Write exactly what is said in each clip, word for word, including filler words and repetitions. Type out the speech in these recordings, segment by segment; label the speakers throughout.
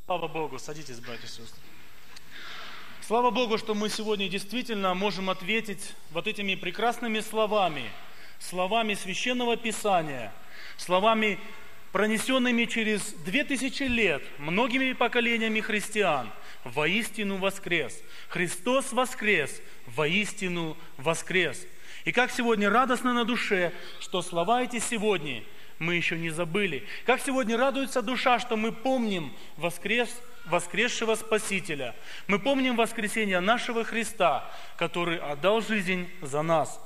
Speaker 1: Слава Богу, садитесь, братья и сестры. Слава Богу, что мы сегодня действительно можем ответить вот этими прекрасными словами, словами Священного Писания, словами, пронесенными через две тысячи лет многими поколениями христиан. Воистину воскрес! Христос воскрес! Воистину воскрес! И как сегодня радостно на душе, что слова эти сегодня мы еще не забыли. Как сегодня радуется душа, что мы помним воскрес, воскресшего Спасителя. Мы помним воскресение нашего Христа, который отдал жизнь за нас.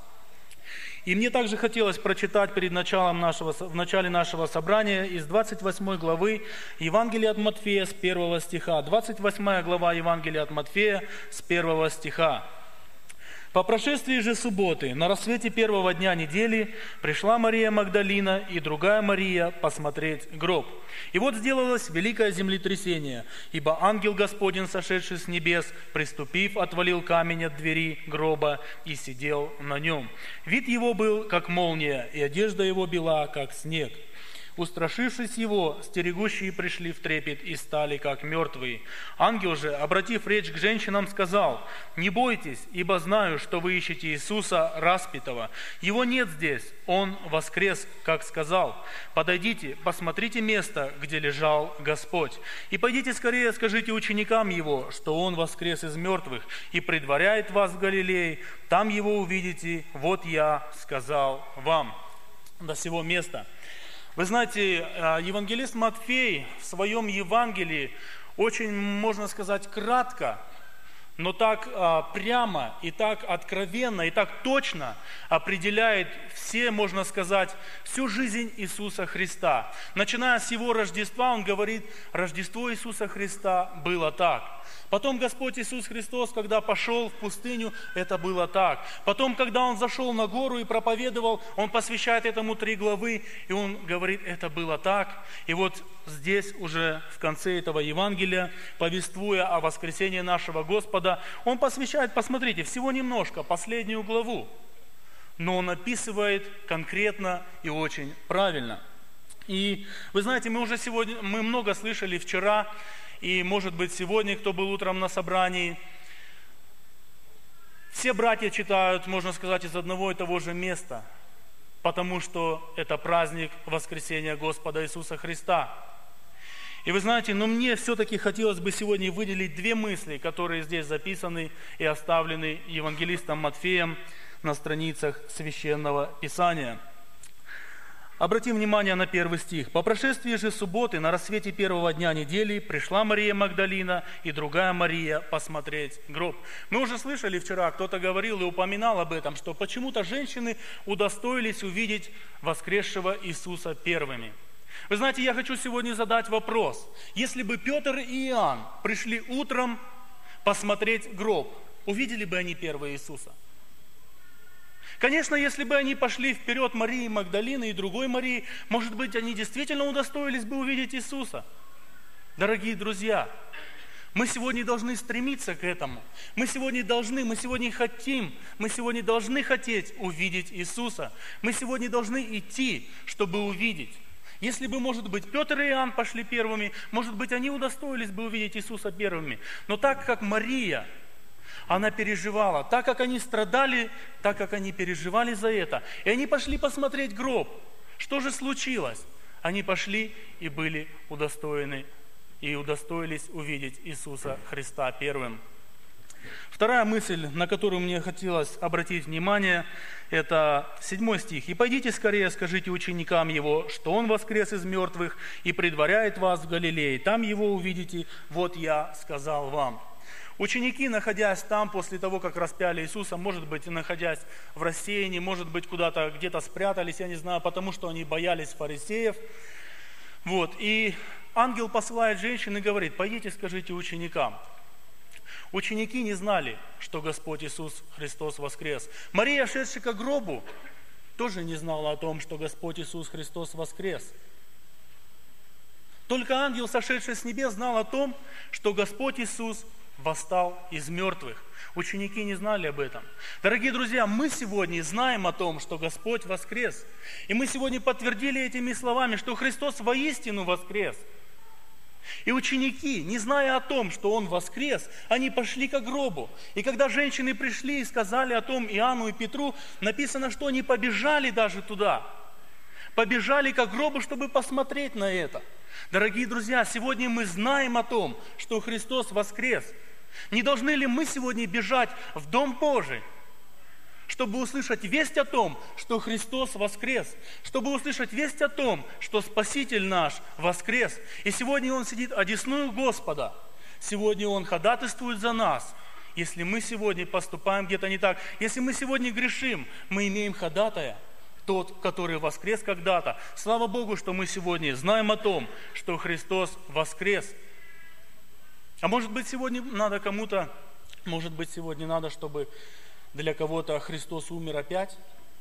Speaker 1: И мне также хотелось прочитать перед началом нашего, в начале нашего собрания из двадцать восьмой главы Евангелия от Матфея с первого стиха. двадцать восьмая глава Евангелия от Матфея с первого стиха. «По прошествии же субботы, на рассвете первого дня недели, пришла Мария Магдалина и другая Мария посмотреть гроб. И вот сделалось великое землетрясение, ибо ангел Господень, сошедший с небес, приступив, отвалил камень от двери гроба и сидел на нем. Вид его был, как молния, и одежда его бела, как снег. Устрашившись его, стерегущие пришли в трепет и стали как мертвые. Ангел же, обратив речь к женщинам, сказал: «Не бойтесь, ибо знаю, что вы ищете Иисуса распятого. Его нет здесь, Он воскрес, как сказал. Подойдите, посмотрите место, где лежал Господь. И пойдите скорее, скажите ученикам Его, что Он воскрес из мертвых и предваряет вас в Галилее. Там Его увидите, вот я сказал вам». До сего места. Вы знаете, евангелист Матфей в своем Евангелии очень, можно сказать, кратко, но так прямо и так откровенно и так точно определяет все, можно сказать, всю жизнь Иисуса Христа. Начиная с Его Рождества, Он говорит: Рождество Иисуса Христа было так. Потом Господь Иисус Христос, когда пошел в пустыню, это было так. Потом, когда Он зашел на гору и проповедовал, Он посвящает этому три главы, и Он говорит: это было так. И вот здесь уже в конце этого Евангелия, повествуя о воскресении нашего Господа, Он посвящает, посмотрите, всего немножко, последнюю главу. Но Он описывает конкретно и очень правильно. И вы знаете, мы уже сегодня, мы много слышали вчера, и, может быть, сегодня, кто был утром на собрании, все братья читают, можно сказать, из одного и того же места, потому что это праздник воскресения Господа Иисуса Христа. И вы знаете, но мне все-таки хотелось бы сегодня выделить две мысли, которые здесь записаны и оставлены евангелистом Матфеем на страницах Священного Писания. Обратим внимание на первый стих. «По прошествии же субботы, на рассвете первого дня недели, пришла Мария Магдалина и другая Мария посмотреть гроб». Мы уже слышали вчера, кто-то говорил и упоминал об этом, что почему-то женщины удостоились увидеть воскресшего Иисуса первыми. Вы знаете, я хочу сегодня задать вопрос. Если бы Петр и Иоанн пришли утром посмотреть гроб, увидели бы они первого Иисуса? Конечно, если бы они пошли вперед Марии Магдалины и другой Марии, может быть, они действительно удостоились бы увидеть Иисуса. Дорогие друзья, мы сегодня должны стремиться к этому. Мы сегодня должны, мы сегодня хотим, мы сегодня должны хотеть увидеть Иисуса. Мы сегодня должны идти, чтобы увидеть. Если бы, может быть, Петр и Иоанн пошли первыми, может быть, они удостоились бы увидеть Иисуса первыми. Но так как Мария, она переживала, так как они страдали, так как они переживали за это. И они пошли посмотреть гроб. Что же случилось? Они пошли и были удостоены, и удостоились увидеть Иисуса Христа первым. Вторая мысль, на которую мне хотелось обратить внимание, это седьмой стих. «И пойдите скорее, скажите ученикам Его, что Он воскрес из мертвых и предваряет вас в Галилее. Там Его увидите, вот я сказал вам». Ученики, находясь там, после того, как распяли Иисуса, может быть, находясь в рассеянии, может быть, куда-то где-то спрятались, я не знаю, потому что они боялись фарисеев. Вот. И ангел посылает женщин и говорит: пойдите, скажите ученикам. Ученики не знали, что Господь Иисус Христос воскрес. Мария, шедшая к гробу, тоже не знала о том, что Господь Иисус Христос воскрес. Только ангел, сошедший с небес, знал о том, что Господь Иисус восстал из мертвых. Ученики не знали об этом. Дорогие друзья, мы сегодня знаем о том, что Господь воскрес. И мы сегодня подтвердили этими словами, что Христос воистину воскрес. И ученики, не зная о том, что Он воскрес, они пошли к гробу. И когда женщины пришли и сказали о том Иоанну и Петру, написано, что они побежали даже туда. Побежали к гробу, чтобы посмотреть на это. Дорогие друзья, сегодня мы знаем о том, что Христос воскрес. Не должны ли мы сегодня бежать в Дом Божий, чтобы услышать весть о том, что Христос воскрес, чтобы услышать весть о том, что Спаситель наш воскрес, и сегодня Он сидит одесную Господа, сегодня Он ходатайствует за нас. Если мы сегодня поступаем где-то не так, если мы сегодня грешим, мы имеем ходатая, тот, который воскрес когда-то. Слава Богу, что мы сегодня знаем о том, что Христос воскрес. А может быть, сегодня надо кому-то, может быть, сегодня надо, чтобы для кого-то Христос умер опять?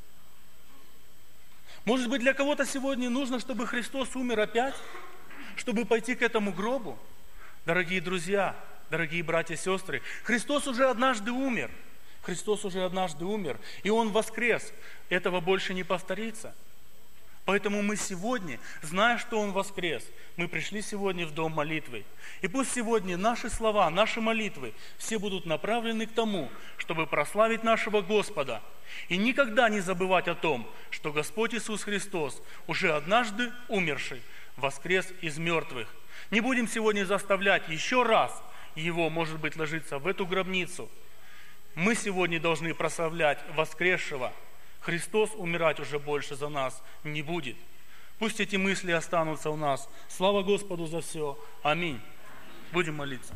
Speaker 1: Может быть, для кого-то сегодня нужно, чтобы Христос умер опять? Чтобы пойти к этому гробу? Дорогие друзья, дорогие братья и сестры, Христос уже однажды умер. Христос уже однажды умер, и Он воскрес. Этого больше не повторится. Поэтому мы сегодня, зная, что Он воскрес, мы пришли сегодня в дом молитвы. И пусть сегодня наши слова, наши молитвы, все будут направлены к тому, чтобы прославить нашего Господа. И никогда не забывать о том, что Господь Иисус Христос, уже однажды умерший, воскрес из мертвых. Не будем сегодня заставлять еще раз Его, может быть, ложиться в эту гробницу. Мы сегодня должны прославлять воскресшего. Христос умирать уже больше за нас не будет. Пусть эти мысли останутся у нас. Слава Господу за все. Аминь. Будем молиться.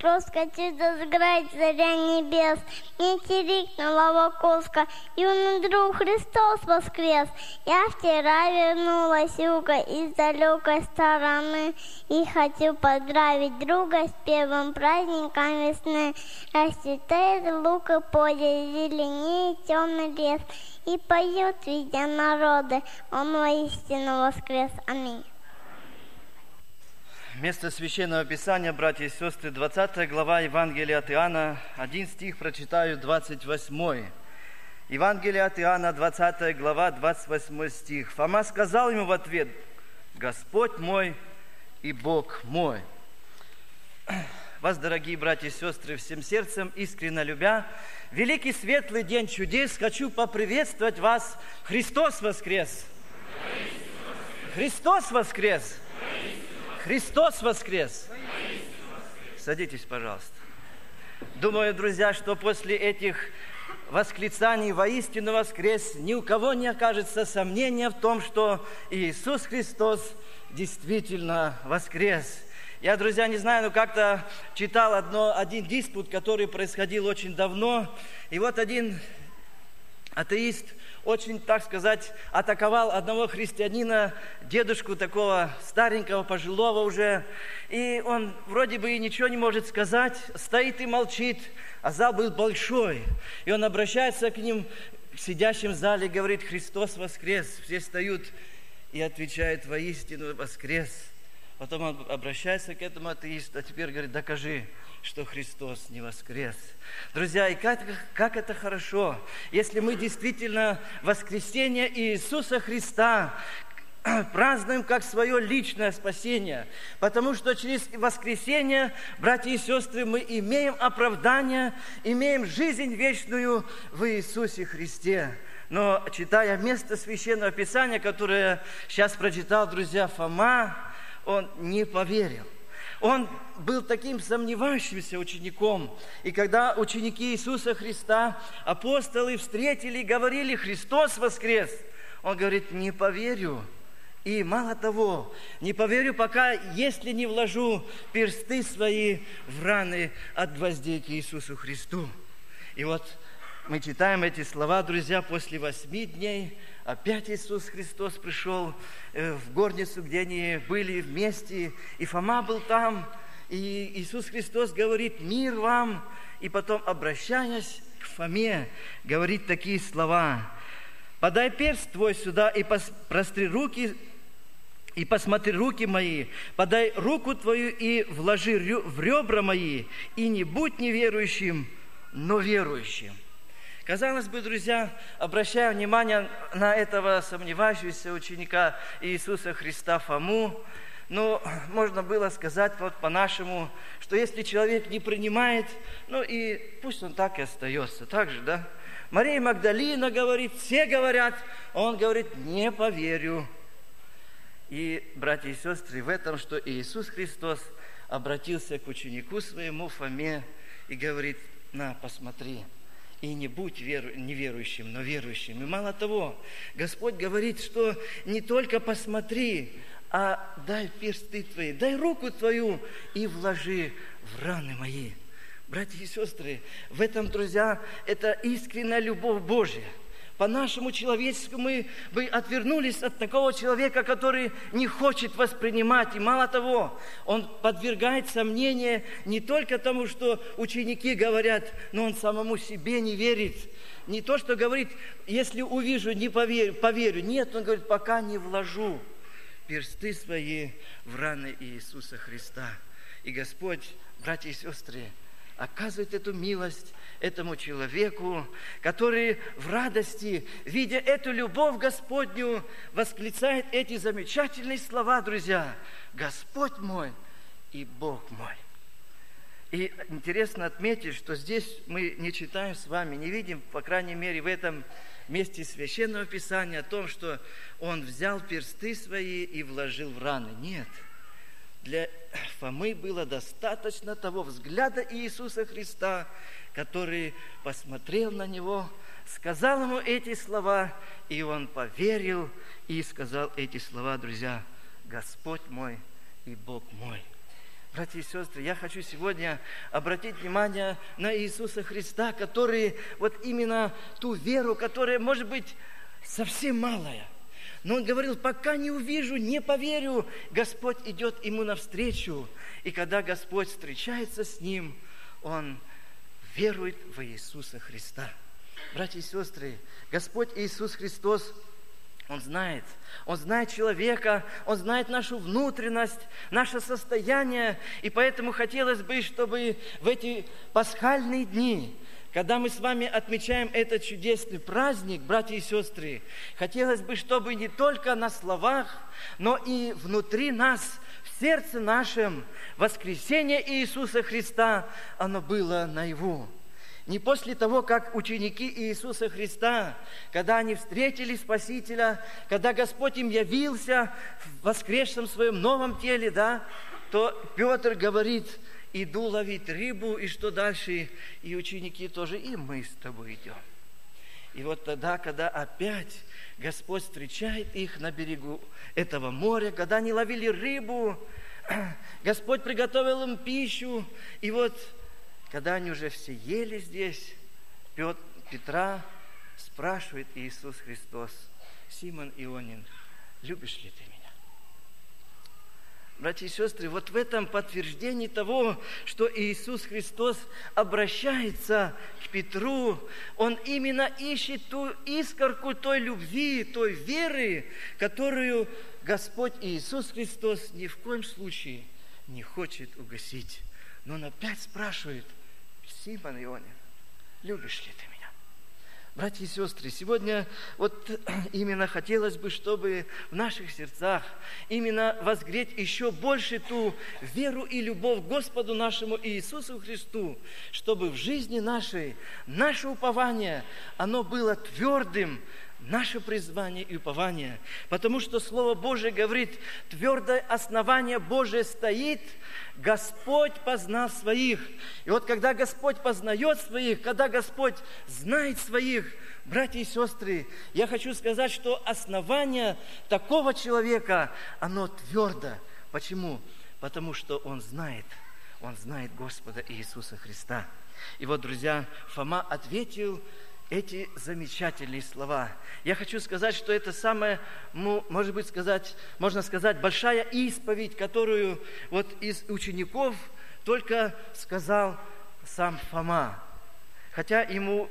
Speaker 2: кроска, чудо сграть заря небес. Мне чирикнула волкоска, юный друг Христос воскрес. Я вчера вернулась юга из далекой стороны и хочу поздравить друга с первым праздником весны. Расцветает лук и поле, зеленее темный лес, и поет, видя народы, он воистину воскрес. Аминь.
Speaker 3: Место Священного Писания, братья и сестры, двадцатая глава Евангелия от Иоанна, один стих прочитаю, двадцать восьмой. Евангелие от Иоанна, двадцатая глава, двадцать восьмой стих. Фома сказал ему в ответ: «Господь мой и Бог мой». Вас, дорогие братья и сестры, всем сердцем, искренне любя, великий светлый день чудес, хочу поприветствовать вас. Христос воскрес! Христос воскрес! Христос воскрес! Садитесь, пожалуйста. Думаю, друзья, что после этих восклицаний «воистину воскрес» ни у кого не окажется сомнения в том, что Иисус Христос действительно воскрес. Я, друзья, не знаю, но как-то читал одно, один диспут, который происходил очень давно. И вот один атеист очень, так сказать, атаковал одного христианина, дедушку такого старенького, пожилого уже. И он вроде бы и ничего не может сказать, стоит и молчит, а зал был большой. И он обращается к ним, к сидящим в зале, говорит: «Христос воскрес». Все встают и отвечают: «Воистину воскрес». Потом он обращается к этому атеисту, а теперь говорит: «Докажи, что Христос не воскрес». Друзья, и как, как это хорошо, если мы действительно воскресение Иисуса Христа празднуем как свое личное спасение, потому что через воскресение, братья и сестры, мы имеем оправдание, имеем жизнь вечную в Иисусе Христе. Но читая место Священного Писания, которое сейчас прочитал, друзья, Фома, он не поверил. Он был таким сомневающимся учеником. И когда ученики Иисуса Христа, апостолы, встретили и говорили: «Христос воскрес», он говорит: «Не поверю». И мало того, не поверю, пока, если не вложу персты свои в раны от гвоздей к Иисусу Христу. И вот мы читаем эти слова, друзья, после восьми дней опять Иисус Христос пришел в горницу, где они были вместе, и Фома был там, и Иисус Христос говорит: «Мир вам», и потом, обращаясь к Фоме, говорит такие слова: «Подай перст твой сюда и простри руки, и посмотри руки мои, подай руку твою и вложи в ребра мои, и не будь неверующим, но верующим». Казалось бы, друзья, обращая внимание на этого сомневающегося ученика Иисуса Христа Фому, ну, можно было сказать вот по-нашему, что если человек не принимает, ну и пусть он так и остается. Так же, да? Мария Магдалина говорит, все говорят, он говорит: «Не поверю». И, братья и сестры, в этом, что Иисус Христос обратился к ученику своему Фоме и говорит: «На, посмотри». И не будь веру, неверующим, но верующим. И мало того, Господь говорит, что не только посмотри, а дай персты твои, дай руку твою и вложи в раны мои. Братья и сестры, в этом, друзья, это искренняя любовь Божья. По-нашему человеческому мы бы отвернулись от такого человека, который не хочет воспринимать. И мало того, он подвергает сомнению не только тому, что ученики говорят, но он самому себе не верит. Не то, что говорит: «Если увижу, не поверю, поверю». Нет, он говорит: «Пока не вложу персты свои в раны Иисуса Христа». И Господь, братья и сестры, оказывает эту милость этому человеку, который в радости, видя эту любовь Господню, восклицает эти замечательные слова, друзья: «Господь мой и Бог мой». И интересно отметить, что здесь мы не читаем с вами, не видим, по крайней мере, в этом месте Священного Писания о том, что он взял персты свои и вложил в раны. Нет. Для Фомы было достаточно того взгляда Иисуса Христа, который посмотрел на него, сказал ему эти слова, и он поверил и сказал эти слова, друзья: «Господь мой и Бог мой». Братья и сестры, я хочу сегодня обратить внимание на Иисуса Христа, который вот именно ту веру, которая, может быть, совсем малая. Но Он говорил, пока не увижу, не поверю. Господь идет ему навстречу. И когда Господь встречается с ним, он верует в Иисуса Христа. Братья и сестры, Господь Иисус Христос, Он знает, Он знает человека, Он знает нашу внутренность, наше состояние. И поэтому хотелось бы, чтобы в эти пасхальные дни, когда мы с вами отмечаем этот чудесный праздник, братья и сестры, хотелось бы, чтобы не только на словах, но и внутри нас, в сердце нашем, воскресение Иисуса Христа, оно было наяву. Не после того, как ученики Иисуса Христа, когда они встретили Спасителя, когда Господь им явился в воскресшем своем новом теле, да, то Петр говорит: иду ловить рыбу, и что дальше? И ученики тоже, и мы с тобой идем. И вот тогда, когда опять Господь встречает их на берегу этого моря, когда они ловили рыбу, Господь приготовил им пищу, и вот когда они уже все ели здесь, Петр, Петра спрашивает Иисус Христос: Симон Ионин, любишь ли ты меня? Братья и сестры, вот в этом подтверждении того, что Иисус Христос обращается к Петру, Он именно ищет ту искорку той любви, той веры, которую Господь Иисус Христос ни в коем случае не хочет угасить. Но Он опять спрашивает: Симон Ионин, любишь ли ты меня? Братья и сестры, сегодня вот именно хотелось бы, чтобы в наших сердцах именно возгреть еще больше ту веру и любовь к Господу нашему Иисусу Христу, чтобы в жизни нашей наше упование, оно было твердым, наше призвание и упование. Потому что Слово Божие говорит: твердое основание Божие стоит, Господь познал своих. И вот когда Господь познает своих, когда Господь знает своих, братья и сестры, я хочу сказать, что основание такого человека, оно твердо. Почему? Потому что он знает, он знает Господа Иисуса Христа. И вот, друзья, Фома ответил эти замечательные слова. Я хочу сказать, что это самая, может быть, сказать, можно сказать, большая исповедь, которую вот из учеников только сказал сам Фома. Хотя ему,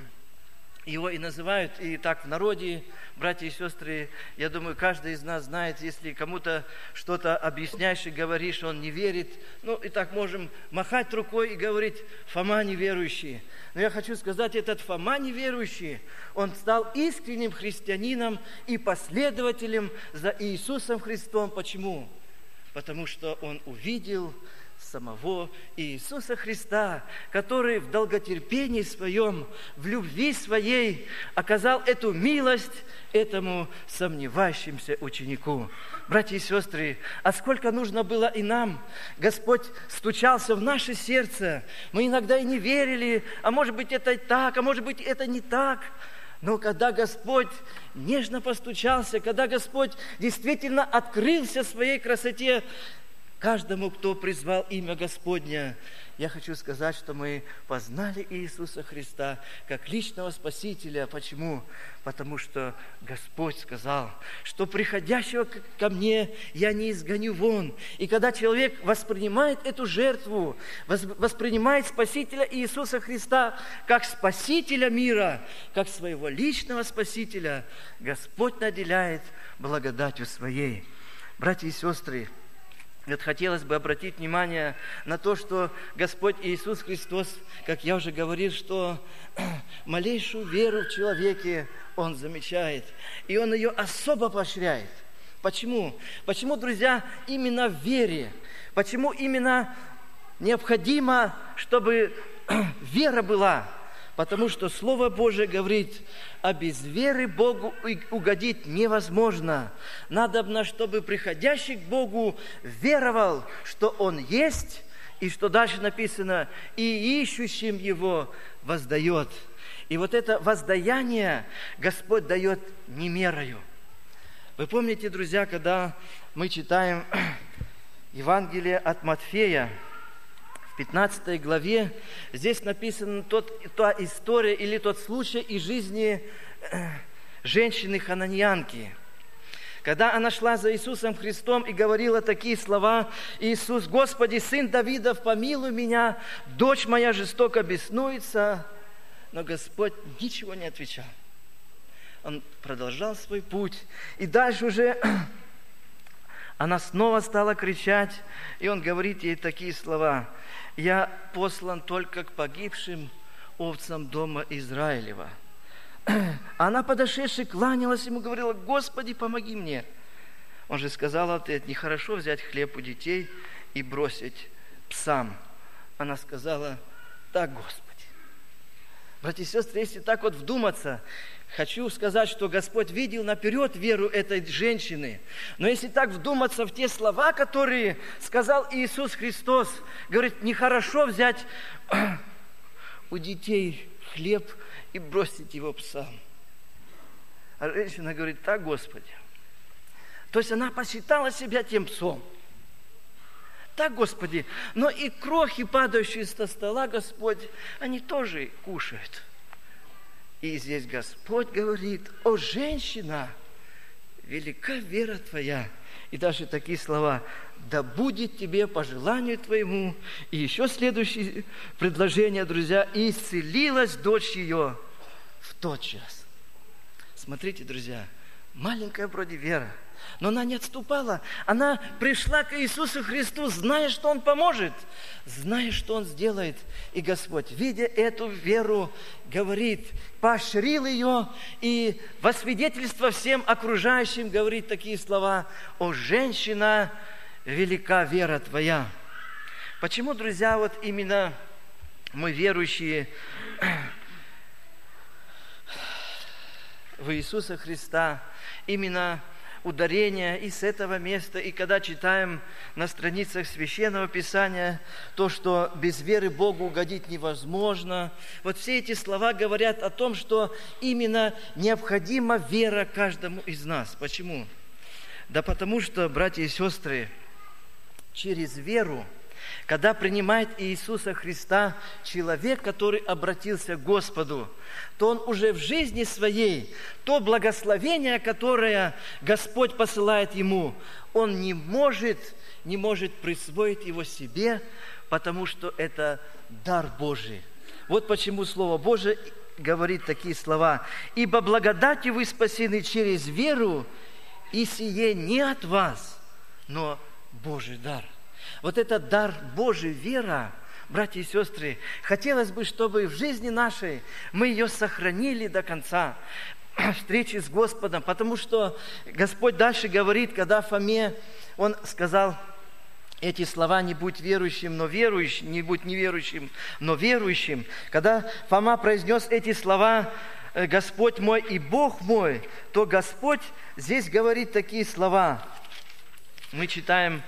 Speaker 3: его и называют, и так в народе, братья и сестры, я думаю, каждый из нас знает, если кому-то что-то объясняешь и говоришь, он не верит, ну и так можем махать рукой и говорить: Фома неверующий. Но я хочу сказать, этот Фома неверующий, он стал искренним христианином и последователем за Иисусом Христом. Почему? Потому что он увидел самого Иисуса Христа, который в долготерпении своем, в любви своей оказал эту милость этому сомневающимся ученику. Братья и сестры, а сколько нужно было и нам, Господь стучался в наше сердце. Мы иногда и не верили, а может быть это так, а может быть это не так. Но когда Господь нежно постучался, когда Господь действительно открылся своей красоте каждому, кто призвал имя Господня, я хочу сказать, что мы познали Иисуса Христа как личного Спасителя. Почему? Потому что Господь сказал, что приходящего ко мне я не изгоню вон. И когда человек воспринимает эту жертву, воспринимает Спасителя Иисуса Христа как Спасителя мира, как своего личного Спасителя, Господь наделяет благодатью своей. Братья и сестры, вот хотелось бы обратить внимание на то, что Господь Иисус Христос, как я уже говорил, что малейшую веру в человеке Он замечает, и Он ее особо поощряет. Почему? Почему, друзья, именно в вере? Почему именно необходимо, чтобы вера была? Потому что Слово Божие говорит: а без веры Богу угодить невозможно. Надобно, чтобы приходящий к Богу веровал, что Он есть, и что дальше написано: и ищущим Его воздает. И вот это воздаяние Господь дает не мерою. Вы помните, друзья, когда мы читаем Евангелие от Матфея, в пятнадцатой главе, здесь написана тот, та история или тот случай из жизни женщины-хананьянки. Когда она шла за Иисусом Христом и говорила такие слова: «Иисус, Господи, Сын Давидов, помилуй меня, дочь моя жестоко беснуется». Но Господь ничего не отвечал. Он продолжал свой путь. И дальше уже она снова стала кричать, и Он говорит ей такие слова: «Я послан только к погибшим овцам дома Израилева». Она, подошедшая, кланялась ему, говорила: «Господи, помоги мне». Он же сказал в ответ: «Нехорошо взять хлеб у детей и бросить псам». Она сказала: «Так, Господи». Братья и сестры, если так вот вдуматься, хочу сказать, что Господь видел наперед веру этой женщины. Но если так вдуматься в те слова, которые сказал Иисус Христос, говорит: «Нехорошо взять у детей хлеб и бросить его псам». А женщина говорит: «Так, Господи». То есть она посчитала себя тем псом. Так, Господи, но и крохи, падающие со стола, Господь, они тоже кушают. И здесь Господь говорит: «О, женщина, велика вера твоя». И даже такие слова: «Да будет тебе по желанию твоему». И еще следующее предложение, друзья: «И исцелилась дочь ее в тот час». Смотрите, друзья, маленькая вроде вера, но она не отступала. Она пришла к Иисусу Христу, зная, что Он поможет, зная, что Он сделает. И Господь, видя эту веру, говорит, поощрил ее и во свидетельство всем окружающим говорит такие слова: «О, женщина, велика вера твоя». Почему, друзья, вот именно мы, верующие в Иисуса Христа, именно ударение и с этого места, и когда читаем на страницах Священного Писания то, что без веры Богу угодить невозможно, вот все эти слова говорят о том, что именно необходима вера каждому из нас. Почему? Да потому что, братья и сестры, через веру, когда принимает Иисуса Христа человек, который обратился к Господу, то он уже в жизни своей, то благословение, которое Господь посылает ему, он не может, не может присвоить его себе, потому что это дар Божий. Вот почему Слово Божие говорит такие слова: «Ибо благодатью вы спасены через веру, и сие не от вас, но Божий дар». Вот этот дар Божий, вера, братья и сестры, хотелось бы, чтобы в жизни нашей мы ее сохранили до конца встречи с Господом, потому что Господь дальше говорит, когда Фоме, Он сказал эти слова: «Не будь верующим, но верующим, не будь неверующим, но верующим». Когда Фома произнес эти слова: «Господь мой и Бог мой», то Господь здесь говорит такие слова. Мы читаем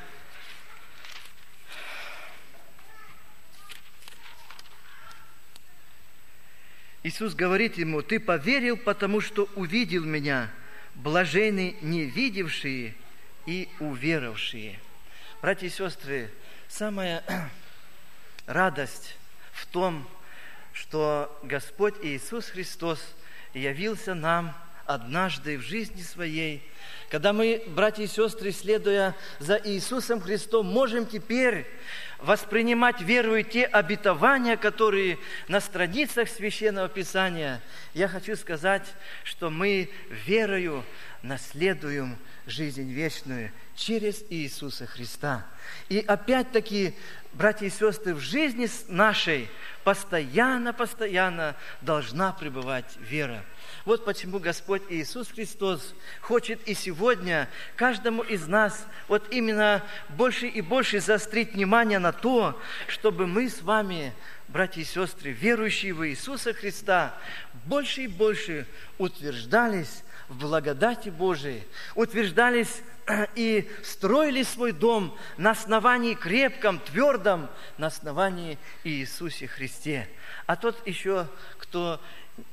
Speaker 3: Иисус говорит ему: «Ты поверил, потому что увидел меня, блаженны не видевшие и уверовавшие». Братья и сестры, самая радость в том, что Господь Иисус Христос явился нам однажды в жизни своей, когда мы, братья и сестры, следуя за Иисусом Христом, можем теперь воспринимать верою те обетования, которые на страницах Священного Писания. Я хочу сказать, что мы верою наследуем жизнь вечную через Иисуса Христа. И опять-таки, братья и сестры, в жизни нашей постоянно-постоянно должна пребывать вера. Вот почему Господь Иисус Христос хочет и сегодня каждому из нас вот именно больше и больше заострить внимание на то, чтобы мы с вами, братья и сестры, верующие в Иисуса Христа, больше и больше утверждались в благодати Божией, утверждались и строили свой дом на основании крепком, твердом, на основании Иисусе Христе. А тот еще, кто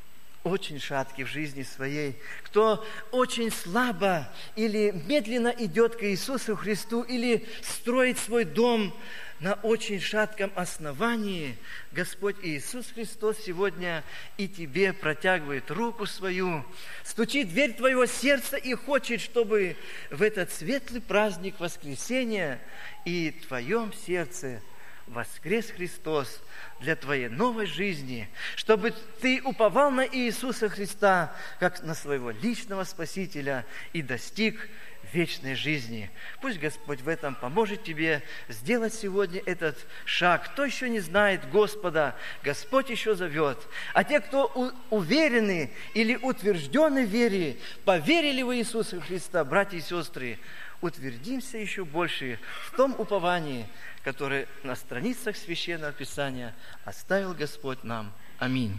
Speaker 3: очень шатки в жизни своей, кто очень слабо или медленно идет к Иисусу Христу, или строит свой дом на очень шатком основании, Господь Иисус Христос сегодня и тебе протягивает руку свою, стучит в дверь твоего сердца и хочет, чтобы в этот светлый праздник воскресения и в твоем сердце воскрес Христос для твоей новой жизни, чтобы ты уповал на Иисуса Христа, как на своего личного Спасителя, и достиг вечной жизни. Пусть Господь в этом поможет тебе сделать сегодня этот шаг. Кто еще не знает Господа, Господь еще зовет. А те, кто уверены или утверждены в вере, поверили в Иисуса Христа, братья и сестры, утвердимся еще больше в том уповании, которое на страницах Священного Писания оставил Господь нам. Аминь.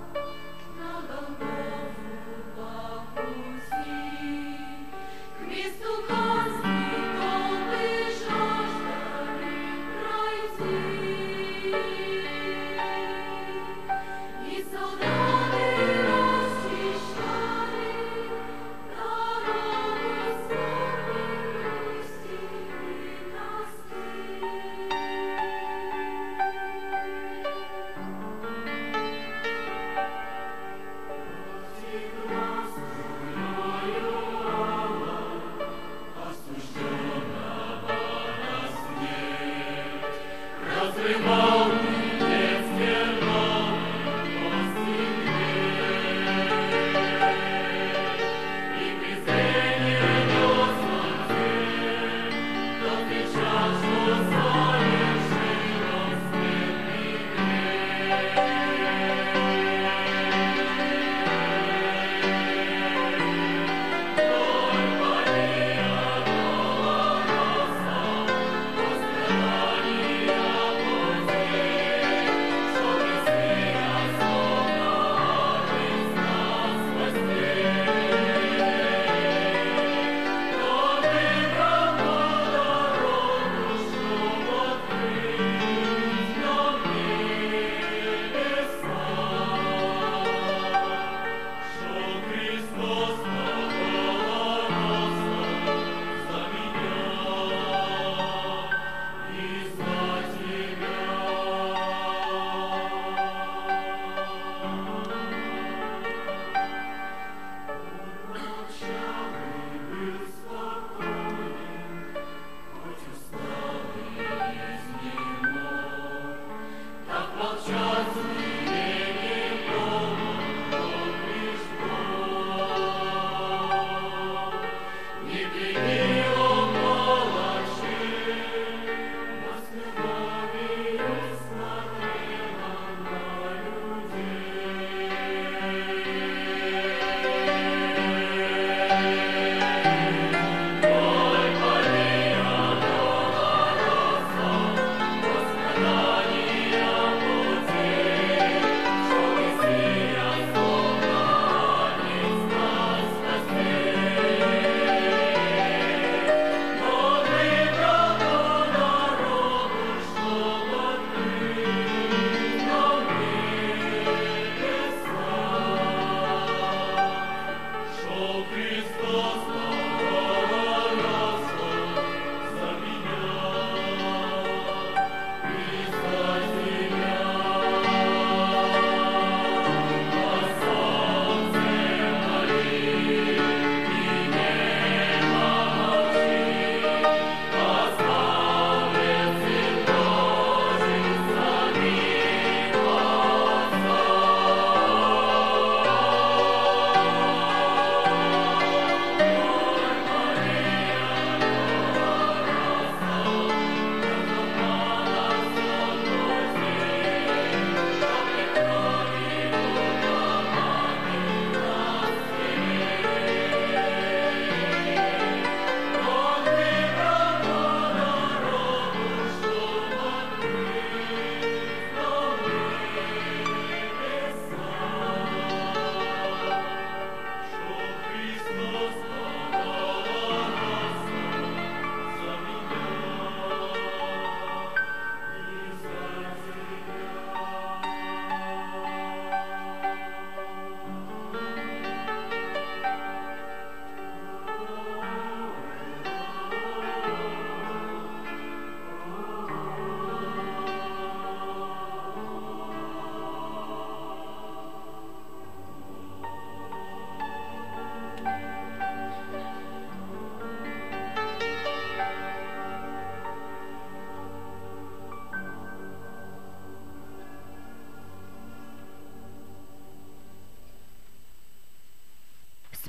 Speaker 4: Христос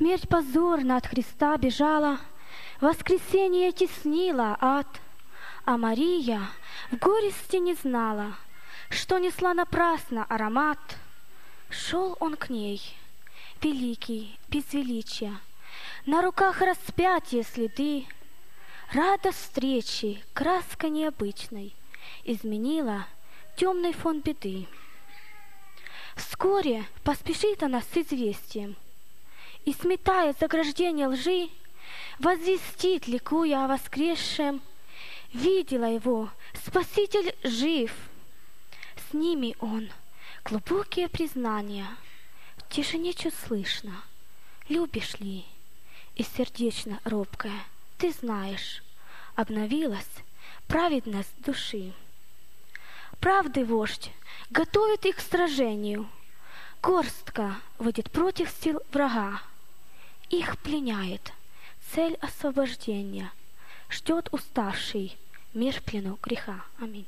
Speaker 4: Смерть позорно от Христа бежала, воскресение теснило ад, а Мария в горести не знала, что несла напрасно аромат. Шел он к ней, великий, без величия, на руках распятия следы. Радость встречи, краска необычной, изменила темный фон беды. Вскоре поспешит она с известием и, сметая заграждение лжи, возвестит, ликуя о воскресшем: видела его, Спаситель жив. С ними он глубокие признания, в тишине чуть слышно: любишь ли? И сердечно робкая: ты знаешь, обновилась праведность души. Правды вождь готовит их к сражению, горстка выйдет против сил врага. Их пленяет цель освобождения, ждет уставший мир в плену греха. Аминь.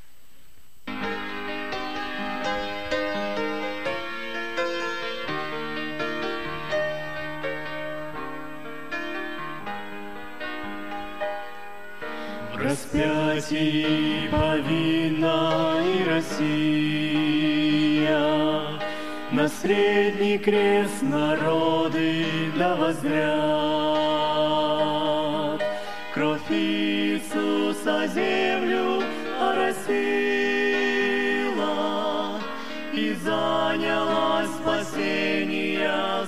Speaker 5: В распятии повинна и Россия, на средний крест народы да воззрят. Кровь Иисуса землю оросила, и заняла спасения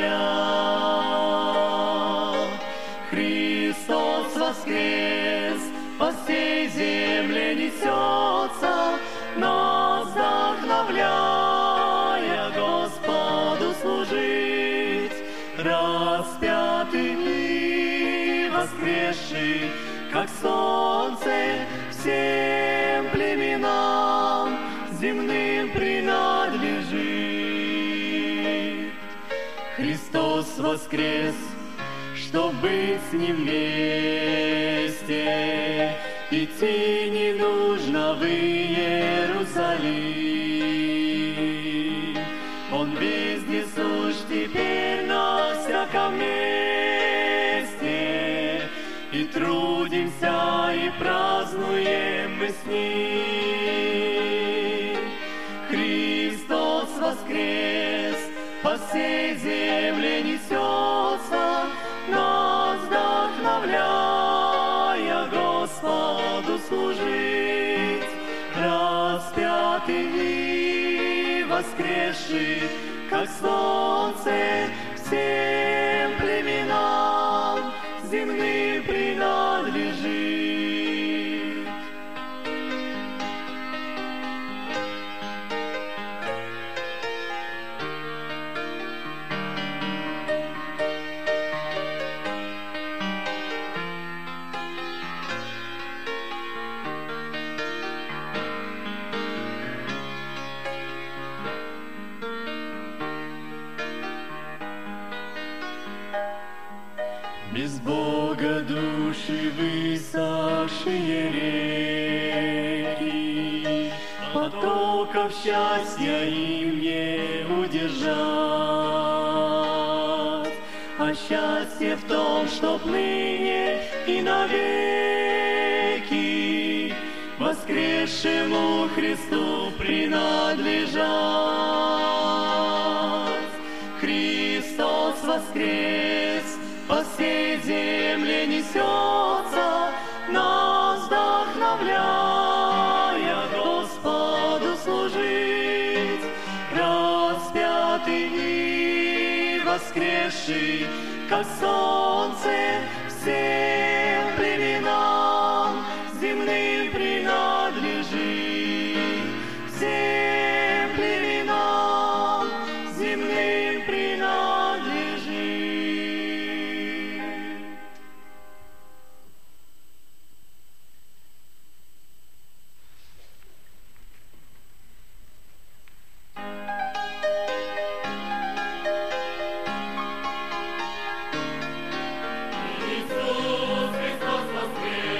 Speaker 5: заря. Христос воскрес, по всей земле несется, нас вдохновляя Господу служить. Распятый и воскресший, как солнце, всем племенам земным принадлежит. Христос воскрес, чтоб быть с Ним вместе, идти не нужно в Иерусалим. Он вездесущ теперь на всяком месте, и трудимся, и празднуем мы с Ним. Христос воскрес, по всей земле несется, нас вдохновляя Господу служить. Распятый и воскресший, как солнце, всем племенам земным принадлежит. Без Бога души высохшие реки, потоков счастья им не удержать. А счастье в том, чтоб ныне и навеки воскресшему Христу принадлежать. Христос воскрес, по всей земле несется, нас вдохновляя Господу служить. Распятый и воскресший, как солнце, всем племенам земным принадлежит. Всем племенам земным принадлежит.
Speaker 6: Иисус Христос воскрес!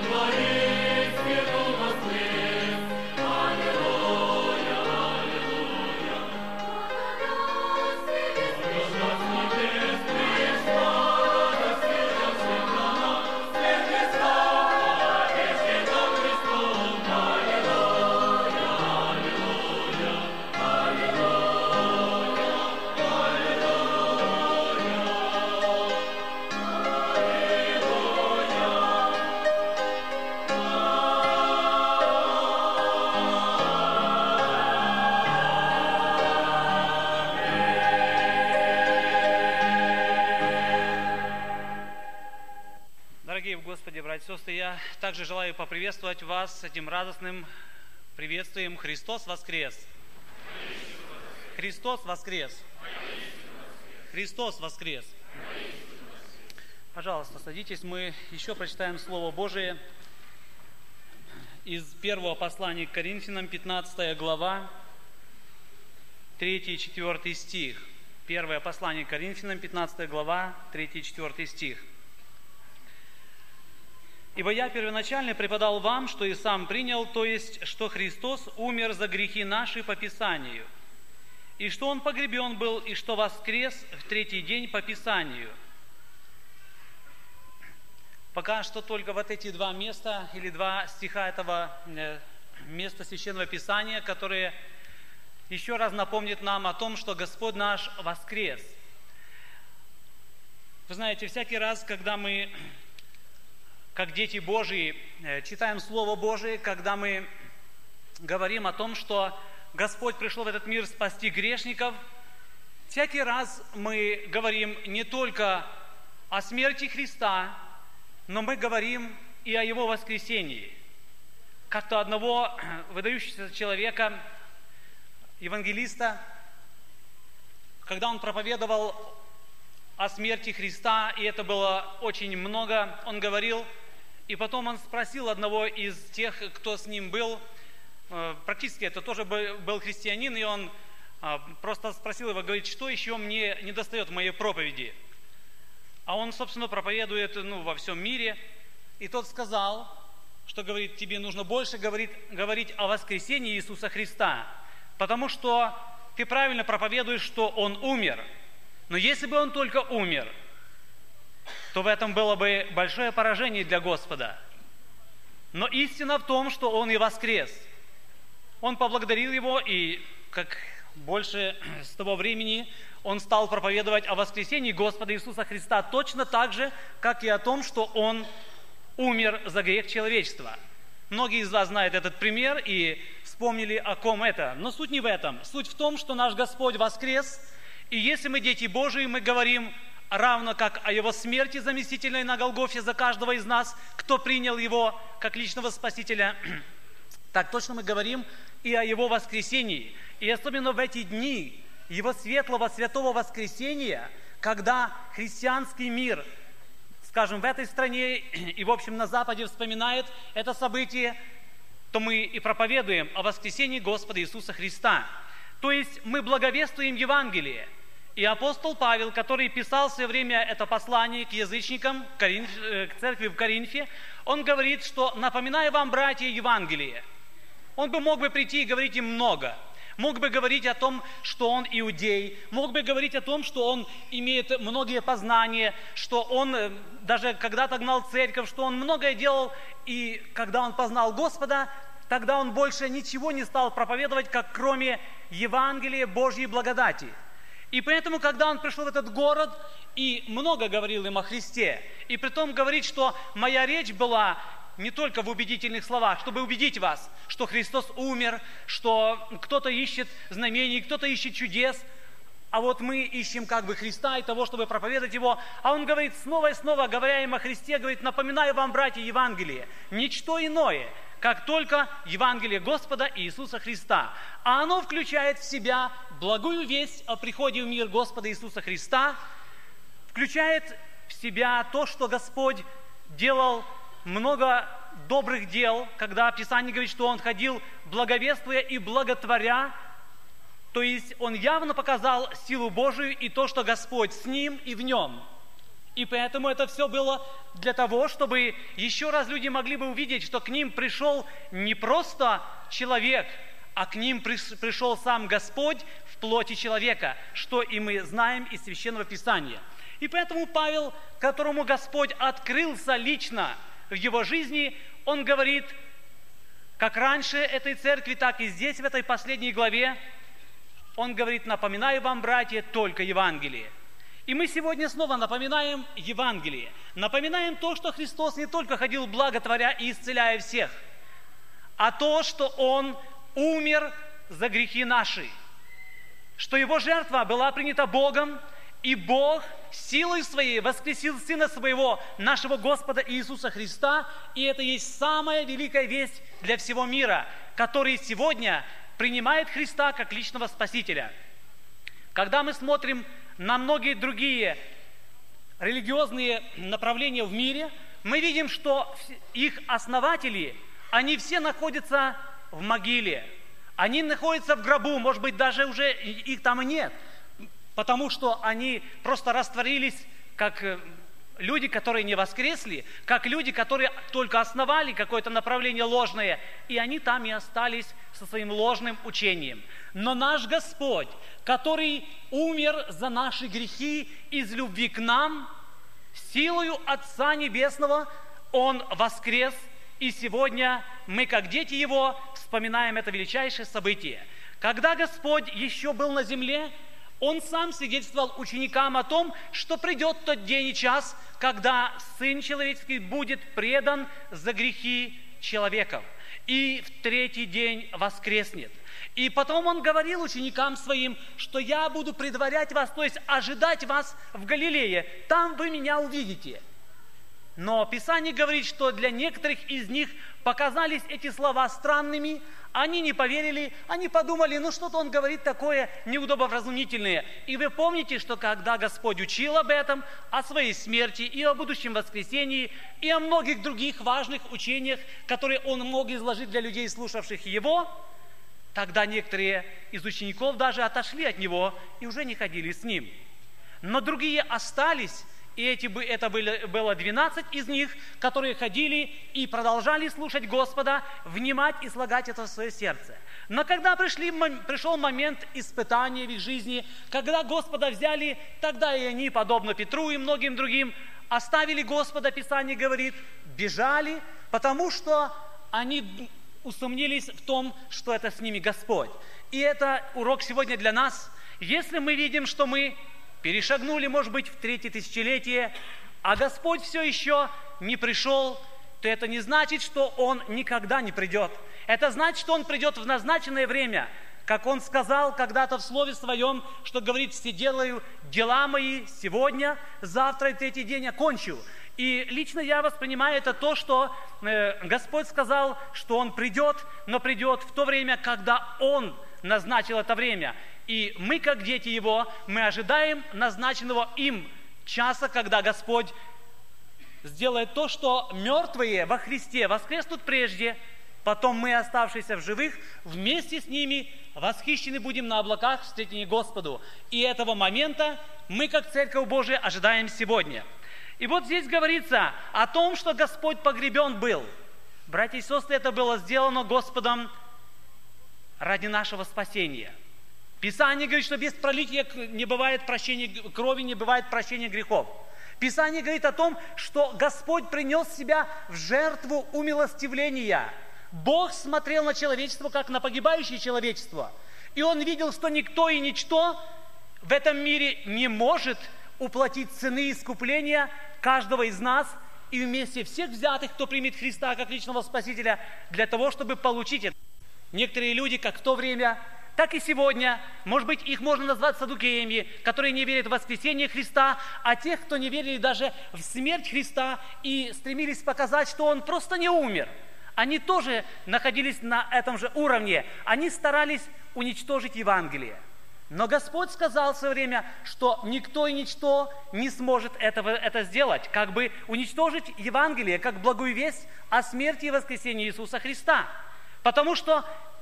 Speaker 6: Сестры, я также желаю поприветствовать вас с этим радостным приветствием. Христос воскрес! Христос воскрес! Христос воскрес! Пожалуйста, садитесь, мы еще прочитаем Слово Божие из первого послания к Коринфянам, пятнадцатая глава, третий и четвёртый стих. Первое послание к Коринфянам, пятнадцатая глава, третий и четвёртый стих. «Ибо я первоначально преподал вам, что и сам принял, то есть, что Христос умер за грехи наши по Писанию, и что Он погребен был, и что воскрес в третий день по Писанию». Пока что только вот эти два места, или два стиха этого места Священного Писания, которые еще раз напомнят нам о том, что Господь наш воскрес. Вы знаете, всякий раз, когда мы, как дети Божьи, читаем Слово Божие, когда мы говорим о том, что Господь пришел в этот мир спасти грешников, всякий раз мы говорим не только о смерти Христа, но мы говорим и о Его воскресении. Как-то одного выдающегося человека, евангелиста, когда он проповедовал о смерти Христа, и это было очень много, он говорил, и потом он спросил одного из тех, кто с ним был, практически это тоже был христианин, и он просто спросил его, говорит, что еще мне недостает в моей проповеди? А он, собственно, проповедует ну, во всем мире, и тот сказал, что, говорит, тебе нужно больше говорить, говорить о воскресении Иисуса Христа, потому что ты правильно проповедуешь, что Он умер, но если бы Он только умер, то в этом было бы большое поражение для Господа. Но истина в том, что Он и воскрес. Он поблагодарил Его, и как больше с того времени Он стал проповедовать о воскресении Господа Иисуса Христа точно так же, как и о том, что Он умер за грех человечества. Многие из вас знают этот пример и вспомнили, о ком это. Но суть не в этом. Суть в том, что наш Господь воскрес, и если мы дети Божии, мы говорим равно как о Его смерти заместительной на Голгофе за каждого из нас, кто принял Его как личного Спасителя, так точно мы говорим и о Его воскресении. И особенно в эти дни Его светлого, святого воскресения, когда христианский мир, скажем, в этой стране и, в общем, на Западе вспоминает это событие, то мы и проповедуем о воскресении Господа Иисуса Христа. То есть мы благовествуем Евангелие. И апостол Павел, который писал в свое время это послание к язычникам, к церкви в Коринфе, он говорит, что напоминаю вам, братья, Евангелие. Он бы мог бы прийти и говорить им много. Мог бы говорить о том, что он иудей, мог бы говорить о том, что он имеет многие познания, что он даже когда-то гнал церковь, что он многое делал, и когда он познал Господа, тогда он больше ничего не стал проповедовать, как кроме Евангелия Божьей благодати. И поэтому, когда он пришел в этот город и много говорил им о Христе, и притом говорит, что моя речь была не только в убедительных словах, чтобы убедить вас, что Христос умер, что кто-то ищет знамений, кто-то ищет чудес, а вот мы ищем как бы Христа и того, чтобы проповедовать Его. А Он говорит снова и снова, говоря им о Христе, говорит, напоминаю вам, братья, Евангелие, ничто иное, как только Евангелие Господа Иисуса Христа. А оно включает в себя благую весть о приходе в мир Господа Иисуса Христа, включает в себя то, что Господь делал много добрых дел, когда Писание говорит, что Он ходил благовествуя и благотворя, то есть Он явно показал силу Божию и то, что Господь с Ним и в Нем. И поэтому это все было для того, чтобы еще раз люди могли бы увидеть, что к ним пришел не просто человек, а к ним пришел сам Господь в плоти человека, что и мы знаем из Священного Писания. И поэтому Павел, которому Господь открылся лично в его жизни, он говорит, как раньше этой церкви, так и здесь, в этой последней главе, он говорит: напоминаю вам, братья, только Евангелие. И мы сегодня снова напоминаем Евангелие. Напоминаем то, что Христос не только ходил благотворя и исцеляя всех, а то, что Он умер за грехи наши, что Его жертва была принята Богом, и Бог силой Своей воскресил Сына Своего, нашего Господа Иисуса Христа, и это есть самая великая весть для всего мира, который сегодня принимает Христа как личного Спасителя. Когда мы смотрим на многие другие религиозные направления в мире, мы видим, что их основатели, они все находятся в могиле. Они находятся в гробу, может быть, даже уже их там и нет, потому что они просто растворились, как люди, которые не воскресли, как люди, которые только основали какое-то направление ложное, и они там и остались со своим ложным учением. Но наш Господь, который умер за наши грехи из любви к нам, силою Отца Небесного, Он воскрес, и сегодня мы, как дети Его, вспоминаем это величайшее событие. Когда Господь еще был на земле, Он сам свидетельствовал ученикам о том, что придет тот день и час, когда Сын Человеческий будет предан за грехи человеков, и в третий день воскреснет. И потом Он говорил ученикам Своим, что я буду предварять вас, то есть ожидать вас в Галилее, там вы меня увидите. Но Писание говорит, что для некоторых из них показались эти слова странными, они не поверили, они подумали, ну что-то Он говорит такое неудобовразумительное. И вы помните, что когда Господь учил об этом, о своей смерти и о будущем воскресении, и о многих других важных учениях, которые Он мог изложить для людей, слушавших Его, тогда некоторые из учеников даже отошли от Него и уже не ходили с Ним. Но другие остались, и эти, это были, было двенадцать из них, которые ходили и продолжали слушать Господа, внимать и слагать это в свое сердце. Но когда пришли, пришел момент испытания в их жизни, когда Господа взяли, тогда и они, подобно Петру и многим другим, оставили Господа, Писание говорит, бежали, потому что они усомнились в том, что это с ними Господь. И это урок сегодня для нас. Если мы видим, что мы перешагнули, может быть, в третье тысячелетие, а Господь все еще не пришел, то это не значит, что Он никогда не придет. Это значит, что Он придет в назначенное время, как Он сказал когда-то в Слове Своем, что говорит, все делаю дела мои сегодня, завтра и третий день окончу. И лично я воспринимаю это то, что э, Господь сказал, что Он придет, но придет в то время, когда Он назначил это время. И мы, как дети Его, мы ожидаем назначенного им часа, когда Господь сделает то, что мертвые во Христе воскреснут прежде, потом мы, оставшиеся в живых, вместе с ними восхищены будем на облаках встретения Господу. И этого момента мы, как Церковь Божия, ожидаем сегодня. И вот здесь говорится о том, что Господь погребен был. Братья и сестры, это было сделано Господом ради нашего спасения. Писание говорит, что без пролития не бывает прощения крови, не бывает прощения грехов. Писание говорит о том, что Господь принес себя в жертву умилостивления. Бог смотрел на человечество, как на погибающее человечество. И Он видел, что никто и ничто в этом мире не может уплатить цены искупления каждого из нас и вместе всех взятых, кто примет Христа как личного Спасителя, для того, чтобы получить это. Некоторые люди, как в то время, так и сегодня, может быть, их можно назвать саддукеями, которые не верят в воскресение Христа, а тех, кто не верили даже в смерть Христа и стремились показать, что Он просто не умер. Они тоже находились на этом же уровне. Они старались уничтожить Евангелие. Но Господь сказал в свое время, что никто и ничто не сможет этого, это сделать, как бы уничтожить Евангелие, как благую весть о смерти и воскресении Иисуса Христа. Потому что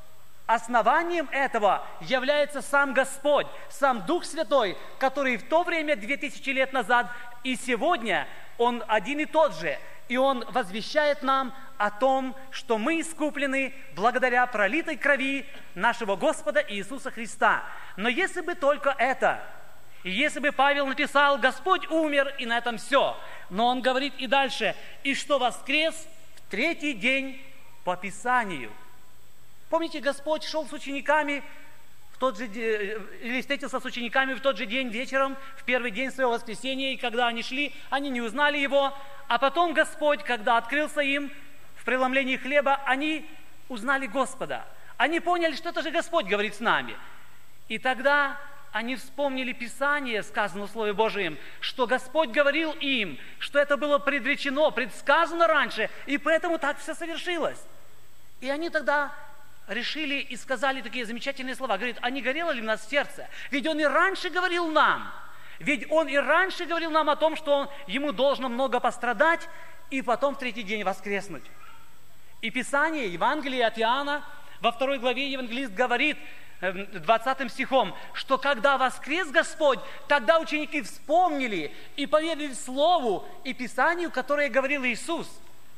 Speaker 6: основанием этого является сам Господь, сам Дух Святой, который в то время, две тысячи лет назад, и сегодня Он один и тот же. И Он возвещает нам о том, что мы искуплены благодаря пролитой крови нашего Господа Иисуса Христа. Но если бы только это, и если бы Павел написал: «Господь умер, и на этом все», но он говорит и дальше: «И что воскрес в третий день по Писанию». Помните, Господь шел с учениками в тот же день, или встретился с учениками в тот же день вечером, в первый день своего воскресения, и когда они шли, они не узнали Его, а потом Господь, когда открылся им в преломлении хлеба, они узнали Господа. Они поняли, что это же Господь говорит с нами. И тогда они вспомнили Писание, сказано в Слове Божьем, что Господь говорил им, что это было предречено, предсказано раньше, и поэтому так все совершилось. И они тогда решили и сказали такие замечательные слова. Говорит: а не горело ли в нас сердце? Ведь Он и раньше говорил нам, ведь Он и раньше говорил нам о том, что он, Ему должно много пострадать и потом в третий день воскреснуть. И Писание, Евангелие от Иоанна, во второй главе евангелист говорит, двадцатым стихом, что когда воскрес Господь, тогда ученики вспомнили и поверили Слову и Писанию, которое говорил Иисус.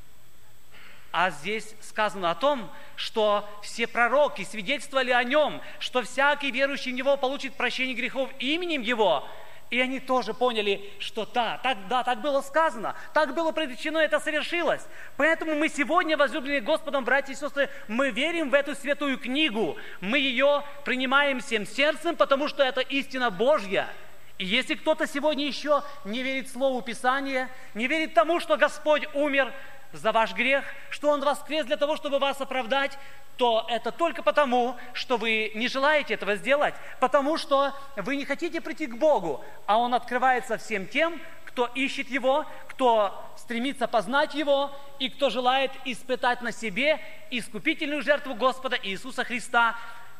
Speaker 6: А здесь сказано о том, что все пророки свидетельствовали о Нем, что всякий верующий в Него получит прощение грехов именем Его. И они тоже поняли, что да, так, да, так было сказано, так было предречено, это совершилось. Поэтому мы сегодня, возлюбленные Господом, братья и сестры, мы верим в эту святую книгу, мы ее принимаем всем сердцем, потому что это истина Божья. И если кто-то сегодня еще не верит Слову Писания, не верит тому, что Господь умер за ваш грех, что Он воскрес для того, чтобы вас оправдать, то это только потому, что вы не желаете этого сделать, потому что вы не хотите прийти к Богу, а Он открывается всем тем, кто ищет Его, кто стремится познать Его и кто желает испытать на себе искупительную жертву Господа Иисуса Христа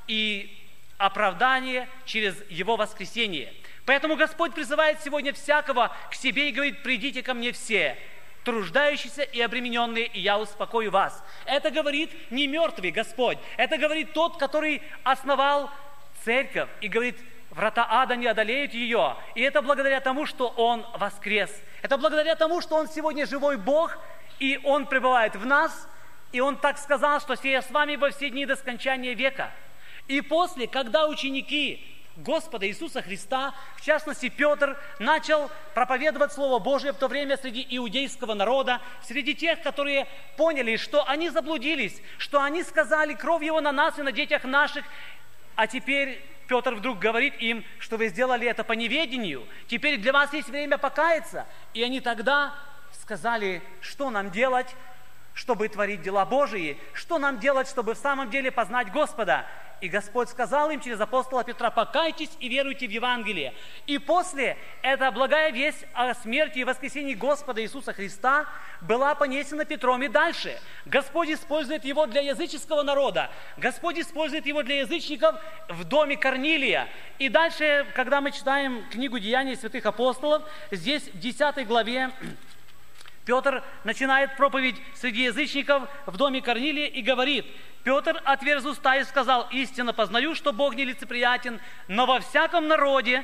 Speaker 6: и оправдание через Его воскресение. Поэтому Господь призывает сегодня всякого к себе и говорит: «Придите ко мне все, труждающиеся и обремененные, и я успокою вас». Это говорит не мертвый Господь, это говорит тот, который основал церковь, и говорит: врата ада не одолеют ее. И это благодаря тому, что Он воскрес. Это благодаря тому, что Он сегодня живой Бог, и Он пребывает в нас, и Он так сказал, что «сея с вами во все дни до скончания века». И после, когда ученики Господа Иисуса Христа, в частности Петр, начал проповедовать Слово Божие в то время среди иудейского народа, среди тех, которые поняли, что они заблудились, что они сказали: «Кровь Его на нас и на детях наших». А теперь Петр вдруг говорит им, что вы сделали это по неведению, теперь для вас есть время покаяться. И они тогда сказали: что нам делать, чтобы творить дела Божии, что нам делать, чтобы в самом деле познать Господа. И Господь сказал им через апостола Петра: покайтесь и веруйте в Евангелие. И после эта благая весть о смерти и воскресении Господа Иисуса Христа была понесена Петром и дальше. Господь использует его для языческого народа. Господь использует его для язычников в доме Корнилия. И дальше, когда мы читаем книгу «Деяний святых апостолов», здесь в десятой главе Петр начинает проповедь среди язычников в доме Корнилия и говорит: Петр отверз уста и сказал: «Истинно познаю, что Бог нелицеприятен, но во всяком народе,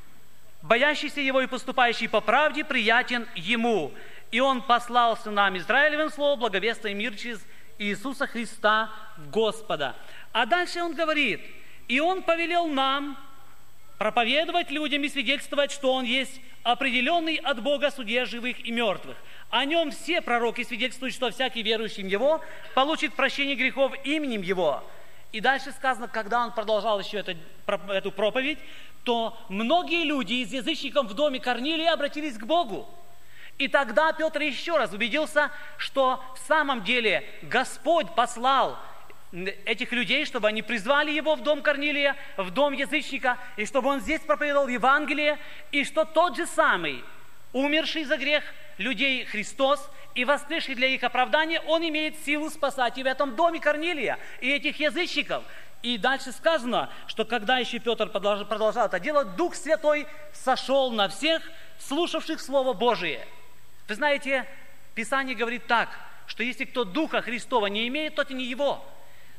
Speaker 6: боящийся Его и поступающий по правде, приятен Ему. И Он послал сынам Израилевым слово, благовествуя мир через Иисуса Христа Господа». А дальше Он говорит: «И Он повелел нам проповедовать людям и свидетельствовать, что Он есть определенный от Бога судья живых и мертвых. О Нем все пророки свидетельствуют, что всякий верующий в Него получит прощение грехов именем Его». И дальше сказано, когда Он продолжал еще это, эту проповедь, то многие люди из язычников в доме Корнилия обратились к Богу. И тогда Петр еще раз убедился, что в самом деле Господь послал этих людей, чтобы они призвали его в дом Корнилия, в дом язычника, и чтобы он здесь проповедовал Евангелие, и что тот же самый, умерший за грех людей Христос и воскресший для их оправдания, он имеет силу спасать и в этом доме Корнилия, и этих язычников. И дальше сказано, что когда еще Петр продолжал, продолжал это делать, Дух Святой сошел на всех, слушавших Слово Божие. Вы знаете, Писание говорит так, что если кто Духа Христова не имеет, то это не его.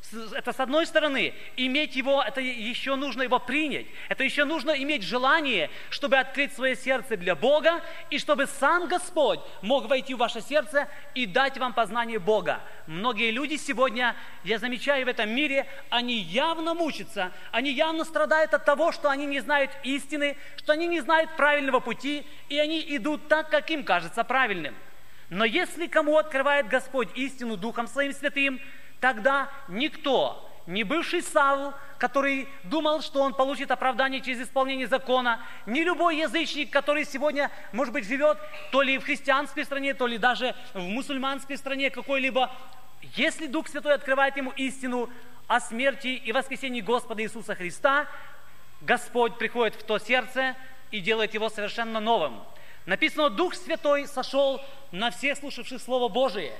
Speaker 6: Это с одной стороны, иметь его, это еще нужно его принять. Это еще нужно иметь желание, чтобы открыть свое сердце для Бога, и чтобы сам Господь мог войти в ваше сердце и дать вам познание Бога. Многие люди сегодня, я замечаю в этом мире, они явно мучатся, они явно страдают от того, что они не знают истины, что они не знают правильного пути, и они идут так, как им кажется правильным. Но если кому открывает Господь истину Духом Своим Святым, тогда никто, не бывший Савл, который думал, что он получит оправдание через исполнение закона, не любой язычник, который сегодня, может быть, живет то ли в христианской стране, то ли даже в мусульманской стране какой-либо, если Дух Святой открывает ему истину о смерти и воскресении Господа Иисуса Христа, Господь приходит в то сердце и делает его совершенно новым. Написано, Дух Святой сошел на всех слушавших Слово Божие.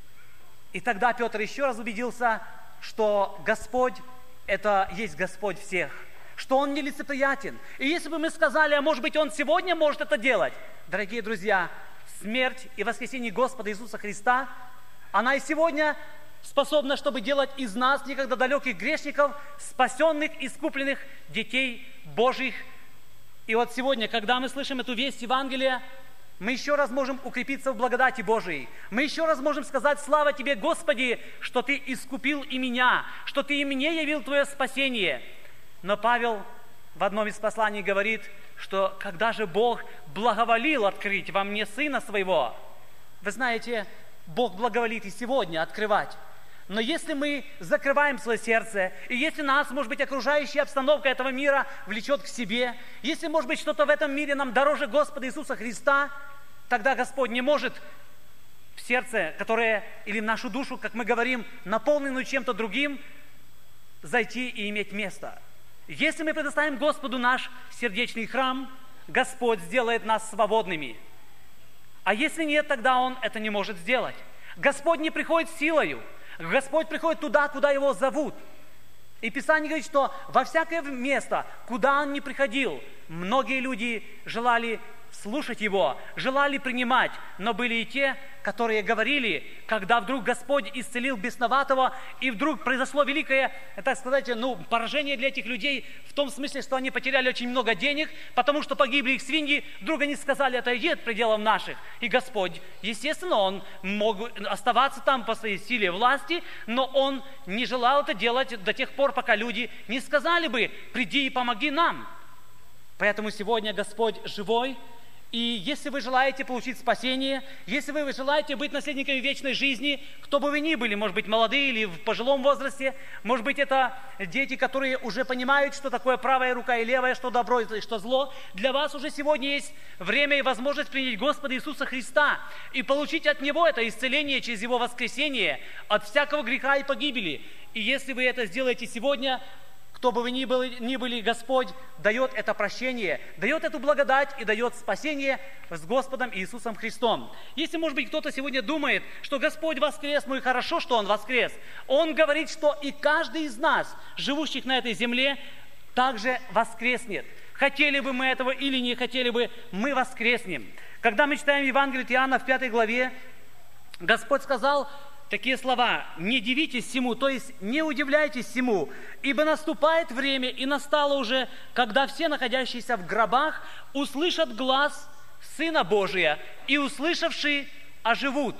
Speaker 6: И тогда Петр еще раз убедился, что Господь – это есть Господь всех, что Он нелицеприятен. И если бы мы сказали, а может быть, Он сегодня может это делать, дорогие друзья, смерть и воскресение Господа Иисуса Христа, она и сегодня способна, чтобы делать из нас, некогда далеких грешников, спасенных, искупленных детей Божьих. И вот сегодня, когда мы слышим эту весть Евангелия, мы еще раз можем укрепиться в благодати Божией. Мы еще раз можем сказать: слава Тебе, Господи, что Ты искупил и меня, что Ты и мне явил Твое спасение. Но Павел в одном из посланий говорит, что когда же Бог благоволил открыть во мне Сына Своего, вы знаете, Бог благоволит и сегодня открывать. Но если мы закрываем свое сердце, и если нас, может быть, окружающая обстановка этого мира влечет к себе, если, может быть, что-то в этом мире нам дороже Господа Иисуса Христа, тогда Господь не может в сердце, которое, или в нашу душу, как мы говорим, наполненную чем-то другим, зайти и иметь место. Если мы предоставим Господу наш сердечный храм, Господь сделает нас свободными. А если нет, тогда Он это не может сделать. Господь не приходит силою. Господь приходит туда, куда Его зовут. И Писание говорит, что во всякое место, куда Он не приходил, многие люди желали слушать Его, желали принимать, но были и те, которые говорили, когда вдруг Господь исцелил бесноватого, и вдруг произошло великое, так сказать, ну, поражение для этих людей, в том смысле, что они потеряли очень много денег, потому что погибли их свиньи, вдруг они сказали: отойди от пределов наших. И Господь, естественно, Он мог оставаться там по своей силе и власти, но Он не желал это делать до тех пор, пока люди не сказали бы: приди и помоги нам. Поэтому сегодня Господь живой. И если вы желаете получить спасение, если вы желаете быть наследниками вечной жизни, кто бы вы ни были, может быть, молодые или в пожилом возрасте, может быть, это дети, которые уже понимают, что такое правая рука и левая, что добро и что зло, для вас уже сегодня есть время и возможность принять Господа Иисуса Христа и получить от Него это исцеление через Его воскресение от всякого греха и погибели. И если вы это сделаете сегодня, кто бы вы ни были, ни были, Господь дает это прощение, дает эту благодать и дает спасение с Господом Иисусом Христом. Если, может быть, кто-то сегодня думает, что Господь воскрес, ну и хорошо, что Он воскрес, Он говорит, что и каждый из нас, живущих на этой земле, также воскреснет. Хотели бы мы этого или не хотели бы, мы воскреснем. Когда мы читаем Евангелие от Иоанна в пятой главе, Господь сказал такие слова: «Не дивитесь всему», то есть не удивляйтесь всему, ибо наступает время, и настало уже, когда все находящиеся в гробах услышат глас Сына Божия, и услышавшие оживут.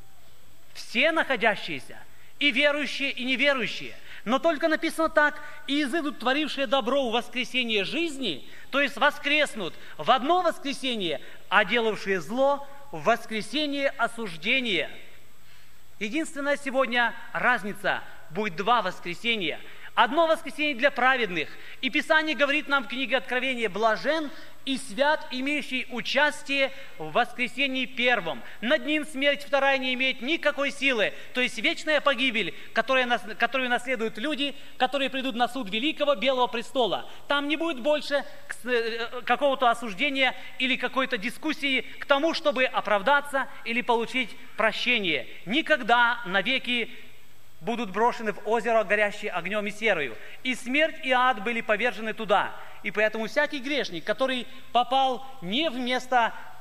Speaker 6: Все находящиеся, и верующие, и неверующие. Но только написано так: «И изыдут творившие добро в воскресение жизни», то есть воскреснут в одно воскресение, а делавшие зло в воскресение осуждения. Единственная сегодня разница: будет два воскресения. Одно воскресение для праведных. И Писание говорит нам в книге Откровения: «Блажен и свят, имеющий участие в воскресении первом. Над ним смерть вторая не имеет никакой силы». То есть вечная погибель, которая, которую наследуют люди, которые придут на суд великого Белого престола. Там не будет больше какого-то осуждения или какой-то дискуссии к тому, чтобы оправдаться или получить прощение. Никогда навеки будут брошены в озеро, горящее огнем и серою. И смерть, и ад были повержены туда. И поэтому всякий грешник, который попал не в место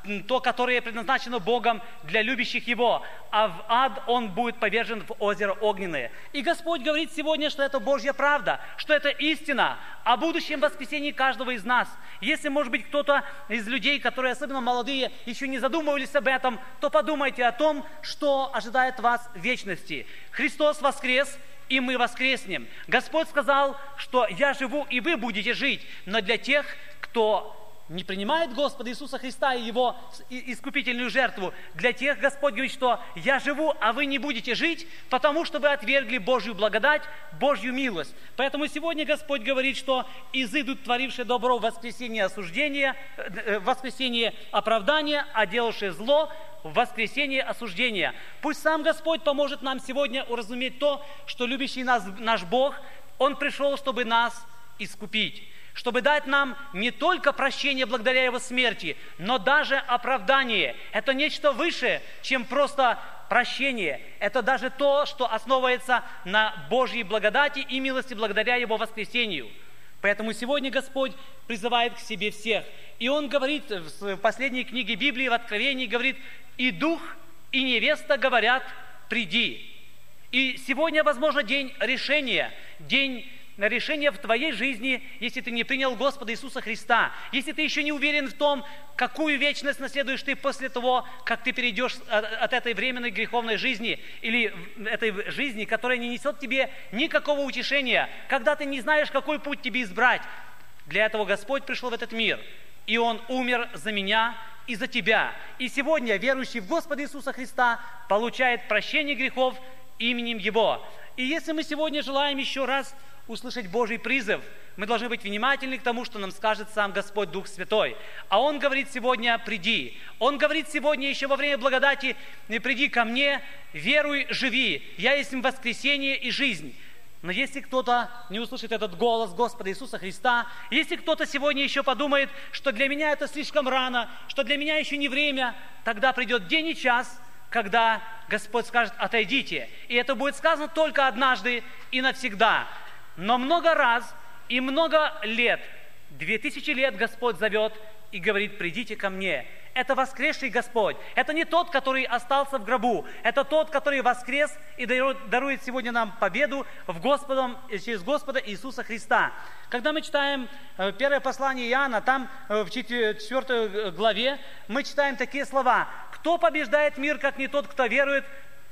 Speaker 6: то, которое предназначено Богом для любящих Его, а в ад он будет повержен в озеро огненное. И Господь говорит сегодня, что это Божья правда, что это истина о будущем воскресении каждого из нас. Если, может быть, кто-то из людей, которые особенно молодые, еще не задумывались об этом, то подумайте о том, что ожидает вас в вечности. Христос воскрес, и мы воскреснем. Господь сказал, что «Я живу, и вы будете жить», но для тех, кто не принимает Господа Иисуса Христа и Его искупительную жертву, для тех Господь говорит, что «Я живу, а вы не будете жить, потому что вы отвергли Божью благодать, Божью милость». Поэтому сегодня Господь говорит, что «изыдут творившие добро в воскресенье осуждения, в воскресенье оправдания, а делавшие зло в воскресенье осуждения». Пусть сам Господь поможет нам сегодня уразуметь то, что любящий нас наш Бог, Он пришел, чтобы нас искупить, чтобы дать нам не только прощение благодаря Его смерти, но даже оправдание. Это нечто выше, чем просто прощение. Это даже то, что основывается на Божьей благодати и милости благодаря Его воскресению. Поэтому сегодня Господь призывает к себе всех. И Он говорит в последней книге Библии, в Откровении, говорит: «И Дух, и невеста говорят: приди». И сегодня, возможно, день решения, день решение в твоей жизни, если ты не принял Господа Иисуса Христа, если ты еще не уверен в том, какую вечность наследуешь ты после того, как ты перейдешь от этой временной греховной жизни или этой жизни, которая не несет тебе никакого утешения, когда ты не знаешь, какой путь тебе избрать. Для этого Господь пришел в этот мир, и Он умер за меня и за тебя. И сегодня верующий в Господа Иисуса Христа получает прощение грехов именем Его. И если мы сегодня желаем еще раз услышать Божий призыв, мы должны быть внимательны к тому, что нам скажет сам Господь Дух Святой. А Он говорит сегодня: приди. Он говорит сегодня еще во время благодати: приди ко мне, веруй, живи. Я есть воскресение и жизнь. Но если кто-то не услышит этот голос Господа Иисуса Христа, если кто-то сегодня еще подумает, что для меня это слишком рано, что для меня еще не время, тогда придет день и час, когда Господь скажет: отойдите. И это будет сказано только однажды и навсегда. Но много раз и много лет, две тысячи лет Господь зовет и говорит: придите ко мне. Это воскресший Господь. Это не тот, который остался в гробу. Это тот, который воскрес и дарует сегодня нам победу в Господом, через Господа Иисуса Христа. Когда мы читаем первое послание Иоанна, там в четвёртой главе мы читаем такие слова: «Кто побеждает мир, как не тот, кто верует?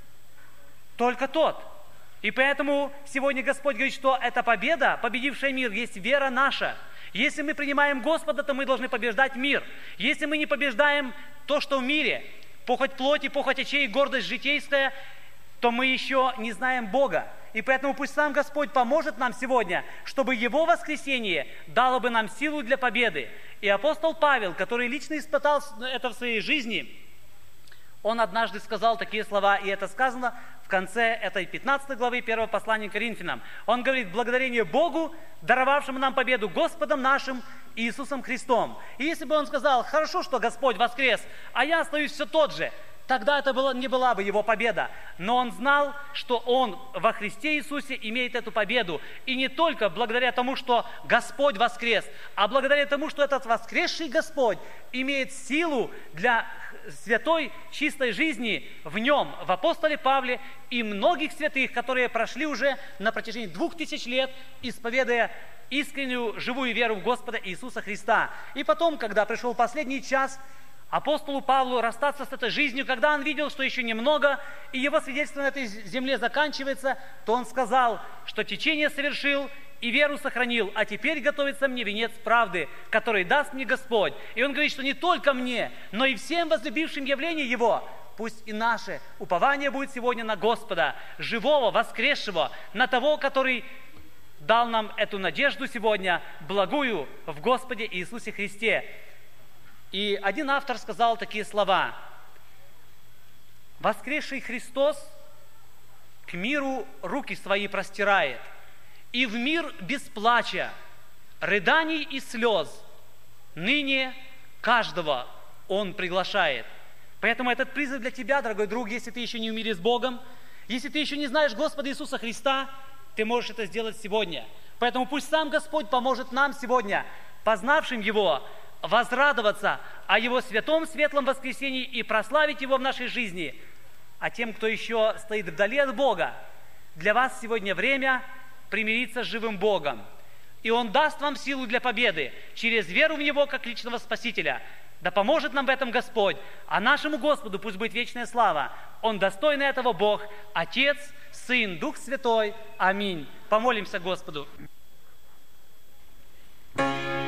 Speaker 6: Только тот». И поэтому сегодня Господь говорит, что эта победа, победившая мир, есть вера наша. Если мы принимаем Господа, то мы должны побеждать мир. Если мы не побеждаем то, что в мире, похоть плоти, похоть очей, гордость житейская, то мы еще не знаем Бога. И поэтому пусть сам Господь поможет нам сегодня, чтобы Его воскресение дало бы нам силу для победы. И апостол Павел, который лично испытал это в своей жизни, он однажды сказал такие слова, и это сказано в конце этой пятнадцатой главы первого послания к Коринфянам. Он говорит: благодарение Богу, даровавшему нам победу Господом нашим Иисусом Христом. И если бы он сказал: хорошо, что Господь воскрес, а я остаюсь все тот же, тогда это было, не была бы его победа. Но он знал, что он во Христе Иисусе имеет эту победу. И не только благодаря тому, что Господь воскрес, а благодаря тому, что этот воскресший Господь имеет силу для святой, чистой жизни в нем, в апостоле Павле и многих святых, которые прошли уже на протяжении двух тысяч лет, исповедуя искреннюю живую веру в Господа Иисуса Христа. И потом, когда пришел последний час апостолу Павлу расстаться с этой жизнью, когда он видел, что еще немного, и его свидетельство на этой земле заканчивается, то он сказал, что течение совершил и веру сохранил, а теперь готовится мне венец правды, который даст мне Господь. И он говорит, что не только мне, но и всем возлюбившим явление Его, пусть и наше упование будет сегодня на Господа, живого, воскресшего, на того, который дал нам эту надежду сегодня, благую в Господе Иисусе Христе. И один автор сказал такие слова: «Воскресший Христос к миру руки свои простирает, и в мир без плача, рыданий и слез ныне каждого Он приглашает». Поэтому этот призыв для тебя, дорогой друг, если ты еще не в мире с Богом, если ты еще не знаешь Господа Иисуса Христа, ты можешь это сделать сегодня. Поэтому пусть сам Господь поможет нам сегодня, познавшим Его, возрадоваться о Его святом, светлом воскресении и прославить Его в нашей жизни. А тем, кто еще стоит вдали от Бога, для вас сегодня время примириться с живым Богом. И Он даст вам силу для победы через веру в Него как личного Спасителя. Да поможет нам в этом Господь, а нашему Господу пусть будет вечная слава. Он достойный этого Бог, Отец, Сын, Дух Святой. Аминь. Помолимся Господу.
Speaker 5: Thank you.